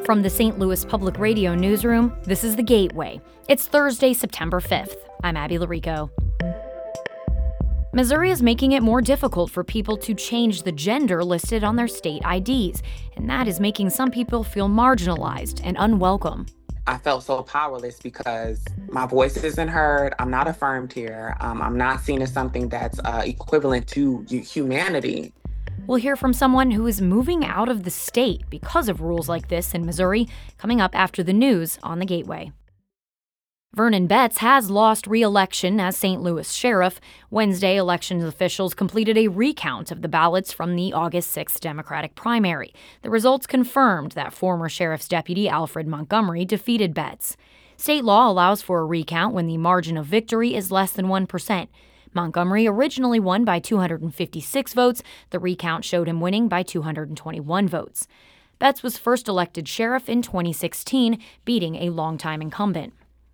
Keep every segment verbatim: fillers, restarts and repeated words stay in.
From the Saint Louis Public Radio newsroom, this is The Gateway. It's Thursday, September fifth. I'm Abby Larico. Missouri is making it more difficult for people to change the gender listed on their state I Ds, and that is making some people feel marginalized and unwelcome. I felt so powerless because my voice isn't heard. I'm not affirmed here. Um, I'm not seen as something that's uh, equivalent to humanity. We'll hear from someone who is moving out of the state because of rules like this in Missouri, coming up after the news on The Gateway. Vernon Betts has lost re-election as Saint Louis sheriff. Wednesday, elections officials completed a recount of the ballots from the August sixth Democratic primary. The results confirmed that former sheriff's deputy Alfred Montgomery defeated Betts. State law allows for a recount when the margin of victory is less than one percent. Montgomery originally won by two hundred fifty-six votes. The recount showed him winning by two hundred twenty-one votes. Betts was first elected sheriff in twenty sixteen, beating a longtime incumbent.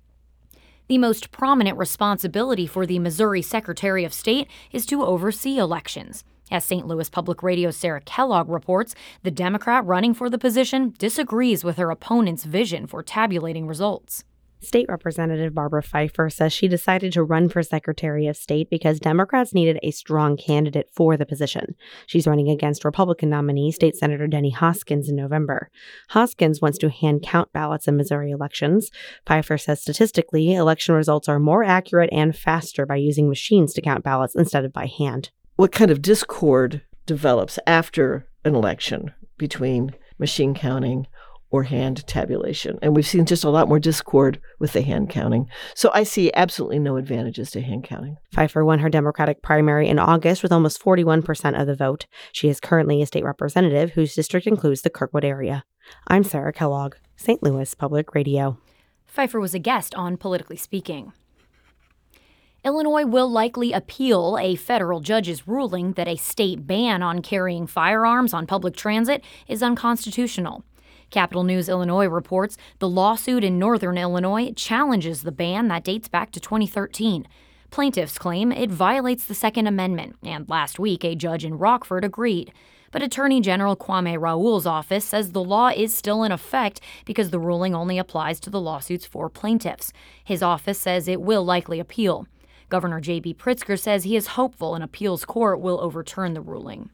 The most prominent responsibility for the Missouri Secretary of State is to oversee elections. As Saint Louis Public Radio's Sarah Kellogg reports, the Democrat running for the position disagrees with her opponent's vision for tabulating results. State Representative Barbara Pfeiffer says she decided to run for Secretary of State because Democrats needed a strong candidate for the position. She's running against Republican nominee State Senator Denny Hoskins in November. Hoskins wants to hand count ballots in Missouri elections. Pfeiffer says statistically, election results are more accurate and faster by using machines to count ballots instead of by hand. What kind of discord develops after an election between machine counting or hand tabulation? And we've seen just a lot more discord with the hand counting. So I see absolutely no advantages to hand counting. Pfeiffer won her Democratic primary in August with almost forty-one percent of the vote. She is currently a state representative whose district includes the Kirkwood area. I'm Sarah Kellogg, Saint Louis Public Radio. Pfeiffer was a guest on Politically Speaking. Illinois will likely appeal a federal judge's ruling that a state ban on carrying firearms on public transit is unconstitutional. Capital News Illinois reports the lawsuit in northern Illinois challenges the ban that dates back to twenty thirteen. Plaintiffs claim it violates the Second Amendment, and last week a judge in Rockford agreed. But Attorney General Kwame Raoul's office says the law is still in effect because the ruling only applies to the lawsuits for plaintiffs. His office says it will likely appeal. Governor J B Pritzker says he is hopeful an appeals court will overturn the ruling.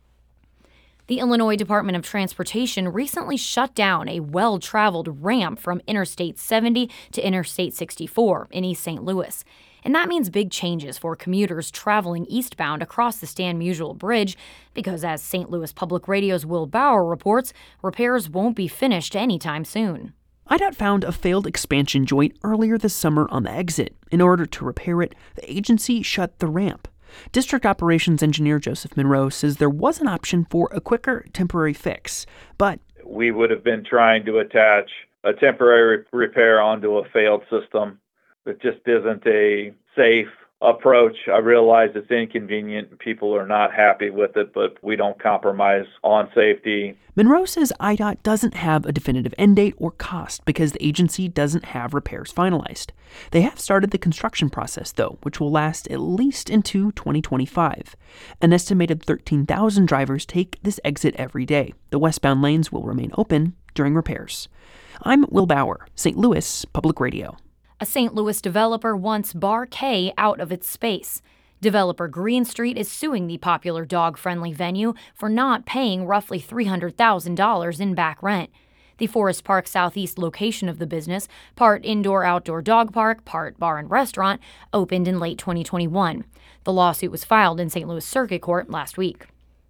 The Illinois Department of Transportation recently shut down a well-traveled ramp from Interstate seventy to Interstate sixty-four in East Saint Louis. And that means big changes for commuters traveling eastbound across the Stan Musial Bridge because, as Saint Louis Public Radio's Will Bauer reports, repairs won't be finished anytime soon. I D O T found a failed expansion joint earlier this summer on the exit. In order to repair it, the agency shut the ramp. District Operations Engineer Joseph Monroe says there was an option for a quicker temporary fix, but we would have been trying to attach a temporary repair onto a failed system. It just isn't a safe approach. I realize it's inconvenient. People are not happy with it, but we don't compromise on safety. Monroe says I D O T doesn't have a definitive end date or cost because the agency doesn't have repairs finalized. They have started the construction process, though, which will last at least into twenty twenty-five. An estimated thirteen thousand drivers take this exit every day. The westbound lanes will remain open during repairs. I'm Will Bauer, Saint Louis Public Radio. A Saint Louis developer wants Bar K out of its space. Developer Green Street is suing the popular dog-friendly venue for not paying roughly three hundred thousand dollars in back rent. The Forest Park Southeast location of the business, part indoor-outdoor dog park, part bar and restaurant, opened in late twenty twenty-one. The lawsuit was filed in Saint Louis Circuit Court last week.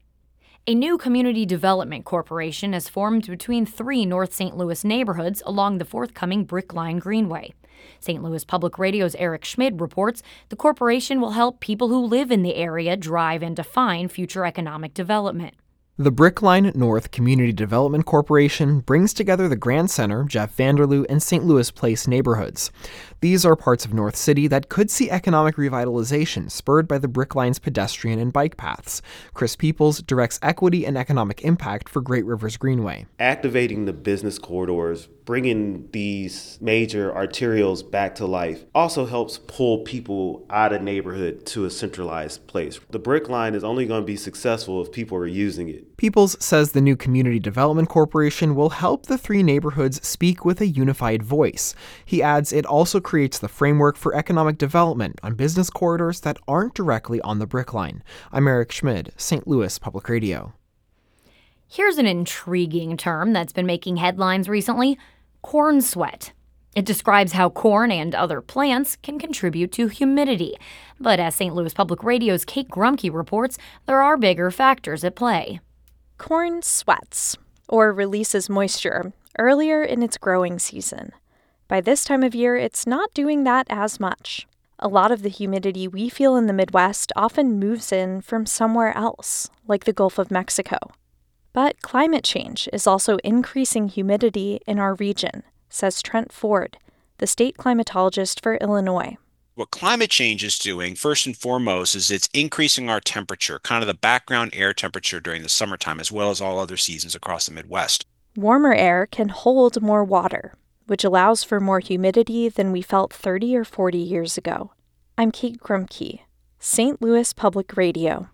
A new community development corporation has formed between three North Saint Louis neighborhoods along the forthcoming Brickline Greenway. Saint Louis Public Radio's Eric Schmid reports the corporation will help people who live in the area drive and define future economic development. The Brickline North Community Development Corporation brings together the Grand Center, Jeff Vanderloo, and Saint Louis Place neighborhoods. These are parts of North City that could see economic revitalization spurred by the Brickline's pedestrian and bike paths. Chris Peoples directs equity and economic impact for Great Rivers Greenway. Activating the business corridors, bringing these major arterials back to life also helps pull people out of neighborhood to a centralized place. The Brickline is only going to be successful if people are using it. needed. Peoples says the new Community Development Corporation will help the three neighborhoods speak with a unified voice. He adds it also creates the framework for economic development on business corridors that aren't directly on the Brick Line. I'm Eric Schmid, Saint Louis Public Radio. Here's an intriguing term that's been making headlines recently: corn sweat. It describes how corn and other plants can contribute to humidity. But as Saint Louis Public Radio's Kate Grumke reports, there are bigger factors at play. Corn sweats, or releases moisture, earlier in its growing season. By this time of year, it's not doing that as much. A lot of the humidity we feel in the Midwest often moves in from somewhere else, like the Gulf of Mexico. But climate change is also increasing humidity in our region, says Trent Ford, the state climatologist for Illinois. What climate change is doing, first and foremost, is it's increasing our temperature, kind of the background air temperature during the summertime, as well as all other seasons across the Midwest. Warmer air can hold more water, which allows for more humidity than we felt thirty or forty years ago. I'm Kate Grumke, Saint Louis Public Radio.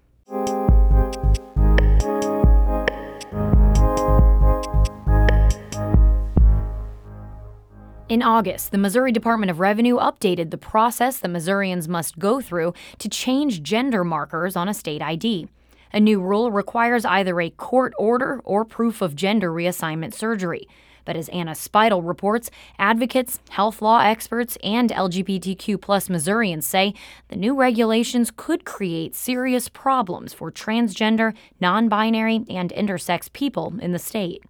In August, the Missouri Department of Revenue updated the process that Missourians must go through to change gender markers on a state I D. A new rule requires either a court order or proof of gender reassignment surgery. But as Anna Speidel reports, advocates, health law experts, and L G B T Q plus Missourians say the new regulations could create serious problems for transgender, non-binary, and intersex people in the state.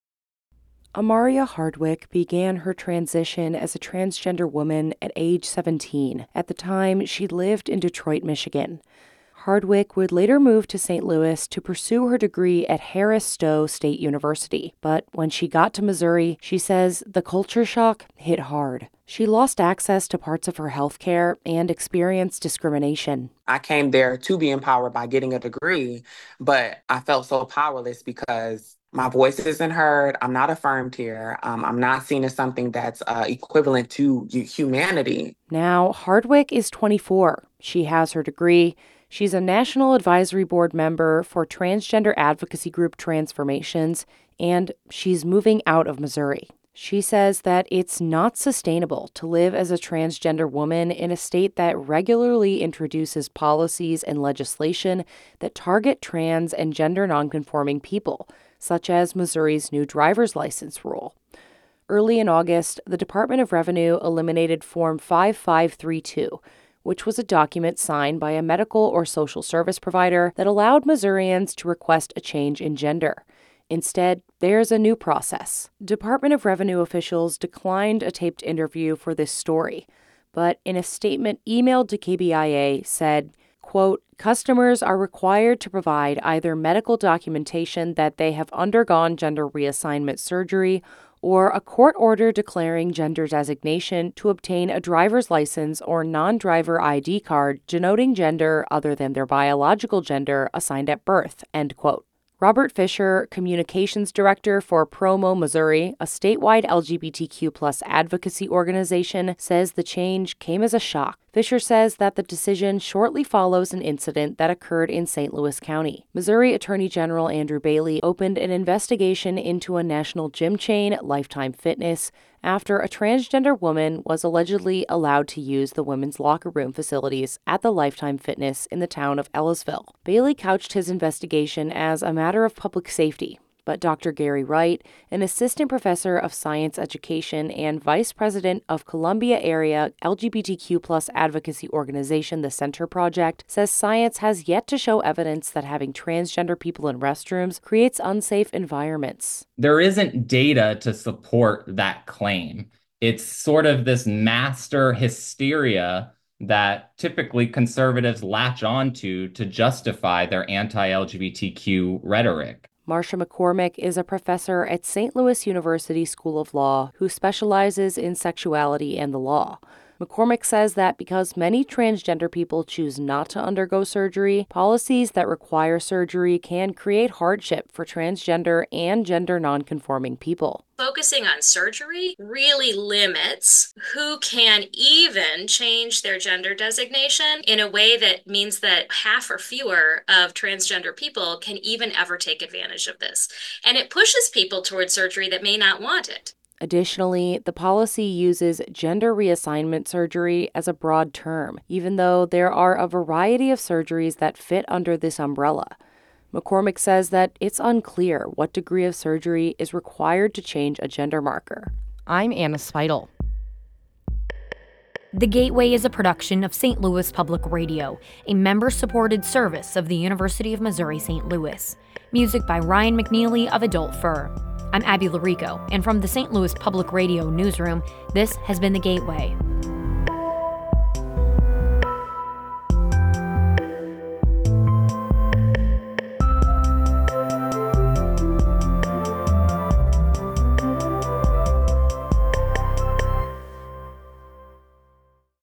Amaria Hardwick began her transition as a transgender woman at age seventeen. At the time, she lived in Detroit, Michigan. Hardwick would later move to Saint Louis to pursue her degree at Harris Stowe State University. But when she got to Missouri, she says the culture shock hit hard. She lost access to parts of her health care and experienced discrimination. I came there to be empowered by getting a degree, but I felt so powerless because my voice isn't heard. I'm not affirmed here. Um, I'm not seen as something that's uh, equivalent to humanity. Now, Hardwick is twenty-four. She has her degree. She's a National Advisory Board member for transgender advocacy group Transformations, and she's moving out of Missouri. She says that it's not sustainable to live as a transgender woman in a state that regularly introduces policies and legislation that target trans and gender nonconforming people, such as Missouri's new driver's license rule. Early in August, the Department of Revenue eliminated Form five five three two, which was a document signed by a medical or social service provider that allowed Missourians to request a change in gender. Instead, there's a new process. Department of Revenue officials declined a taped interview for this story, but in a statement emailed to K B I A said, quote, customers are required to provide either medical documentation that they have undergone gender reassignment surgery or a court order declaring gender designation to obtain a driver's license or non-driver I D card denoting gender other than their biological gender assigned at birth, end quote. Robert Fisher, communications director for Promo Missouri, a statewide L G B T Q plus advocacy organization, says the change came as a shock. Fisher says that the decision shortly follows an incident that occurred in Saint Louis County. Missouri Attorney General Andrew Bailey opened an investigation into a national gym chain, Lifetime Fitness, after a transgender woman was allegedly allowed to use the women's locker room facilities at the Lifetime Fitness in the town of Ellisville. Bailey couched his investigation as a matter of public safety, but Doctor Gary Wright, an assistant professor of science education and vice president of Columbia area L G B T Q plus advocacy organization The Center Project, says science has yet to show evidence that having transgender people in restrooms creates unsafe environments. There isn't data to support that claim. It's sort of this master hysteria that typically conservatives latch onto to justify their anti-L G B T Q rhetoric. Marsha McCormick is a professor at Saint Louis University School of Law who specializes in sexuality and the law. McCormick says that because many transgender people choose not to undergo surgery, policies that require surgery can create hardship for transgender and gender nonconforming people. Focusing on surgery really limits who can even change their gender designation in a way that means that half or fewer of transgender people can even ever take advantage of this. And it pushes people towards surgery that may not want it. Additionally, the policy uses gender reassignment surgery as a broad term, even though there are a variety of surgeries that fit under this umbrella. McCormick says that it's unclear what degree of surgery is required to change a gender marker. I'm Anna Speidel. The Gateway is a production of Saint Louis Public Radio, a member-supported service of the University of Missouri-Saint Louis. Music by Ryan McNeely of Adult Fur. I'm Abby Larico, and from the Saint Louis Public Radio newsroom, this has been The Gateway.